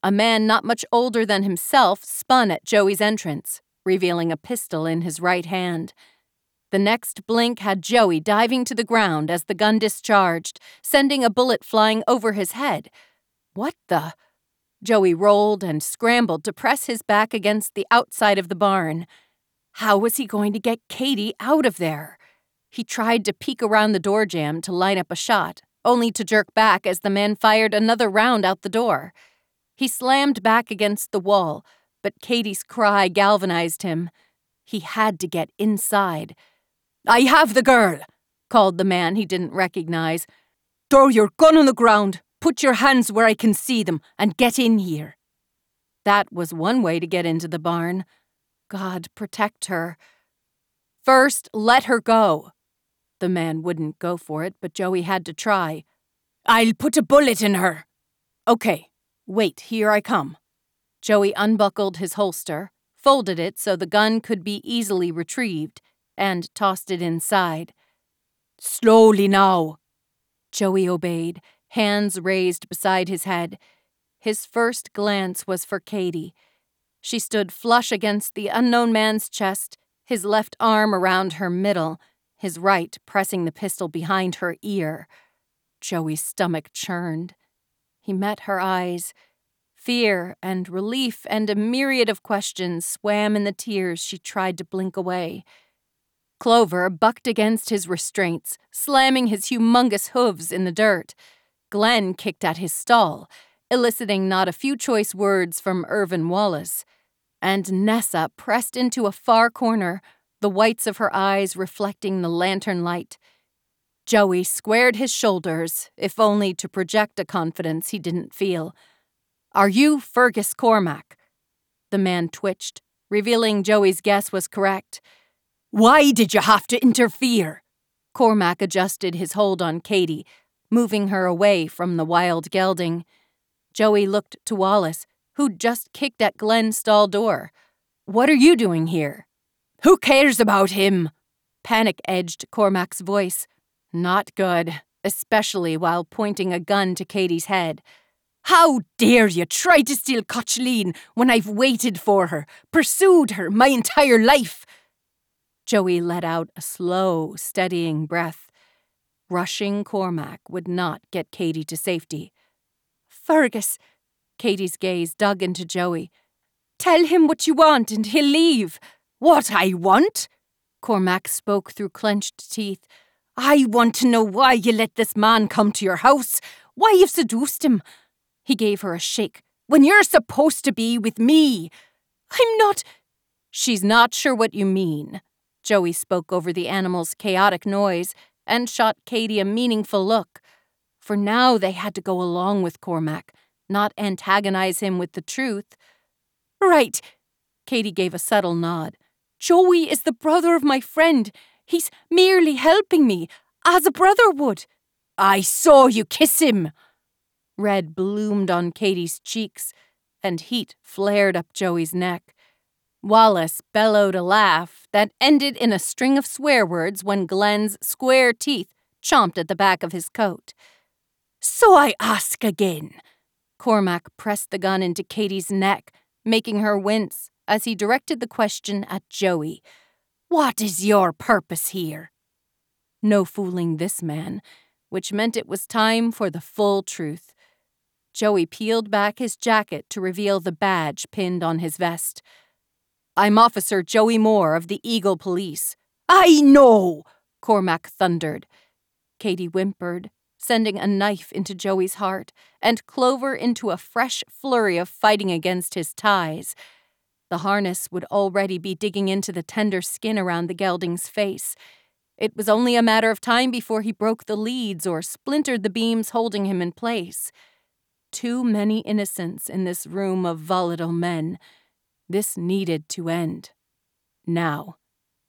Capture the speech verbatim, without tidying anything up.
A man not much older than himself spun at Joey's entrance, revealing a pistol in his right hand. The next blink had Joey diving to the ground as the gun discharged, sending a bullet flying over his head. What the? Joey rolled and scrambled to press his back against the outside of the barn. How was he going to get Katie out of there? He tried to peek around the door jamb to line up a shot, only to jerk back as the man fired another round out the door. He slammed back against the wall, but Katie's cry galvanized him. He had to get inside. "I have the girl," called the man he didn't recognize. "Throw your gun on the ground, put your hands where I can see them, and get in here." That was one way to get into the barn. God protect her. "First, let her go." The man wouldn't go for it, but Joey had to try. "I'll put a bullet in her." "Okay, wait, here I come." Joey unbuckled his holster, folded it so the gun could be easily retrieved, and tossed it inside. "Slowly now." Joey obeyed, hands raised beside his head. His first glance was for Katie. She stood flush against the unknown man's chest, his left arm around her middle, his right pressing the pistol behind her ear. Joey's stomach churned. He met her eyes. Fear and relief and a myriad of questions swam in the tears she tried to blink away. Clover bucked against his restraints, slamming his humongous hooves in the dirt. Glenn kicked at his stall, eliciting not a few choice words from Irvin Wallace. And Nessa pressed into a far corner, the whites of her eyes reflecting the lantern light. Joey squared his shoulders, if only to project a confidence he didn't feel. "Are you Fergus Cormac?" The man twitched, revealing Joey's guess was correct. "Why did you have to interfere?" Cormac adjusted his hold on Katie, moving her away from the wild gelding. Joey looked to Wallace, who'd just kicked at Glenn's stall door. "What are you doing here?" "Who cares about him?" Panic edged Cormac's voice. Not good, especially while pointing a gun to Katie's head. "How dare you try to steal Cocheline when I've waited for her, pursued her my entire life?" Joey let out a slow, steadying breath. Rushing Cormac would not get Katie to safety. "Fergus," Katie's gaze dug into Joey. "Tell him what you want and he'll leave." "What I want?" Cormac spoke through clenched teeth. "I want to know why you let this man come to your house, why you've seduced him." He gave her a shake. "When you're supposed to be with me." "I'm not—" "She's not sure what you mean." Joey spoke over the animal's chaotic noise and shot Katie a meaningful look. For now they had to go along with Cormac, not antagonize him with the truth. "Right." Katie gave a subtle nod. "Joey is the brother of my friend. He's merely helping me, as a brother would." "I saw you kiss him." Red bloomed on Katie's cheeks, and heat flared up Joey's neck. Wallace bellowed a laugh that ended in a string of swear words when Glenn's square teeth chomped at the back of his coat. "So I ask again." Cormac pressed the gun into Katie's neck, making her wince as he directed the question at Joey. "What is your purpose here?" No fooling this man, which meant it was time for the full truth. Joey peeled back his jacket to reveal the badge pinned on his vest. "I'm Officer Joey Moore of the Eagle Police." "I know!" Cormac thundered. Katie whimpered, sending a knife into Joey's heart, and Clover into a fresh flurry of fighting against his ties. The harness would already be digging into the tender skin around the gelding's face. It was only a matter of time before he broke the leads or splintered the beams holding him in place. Too many innocents in this room of volatile men. This needed to end. Now.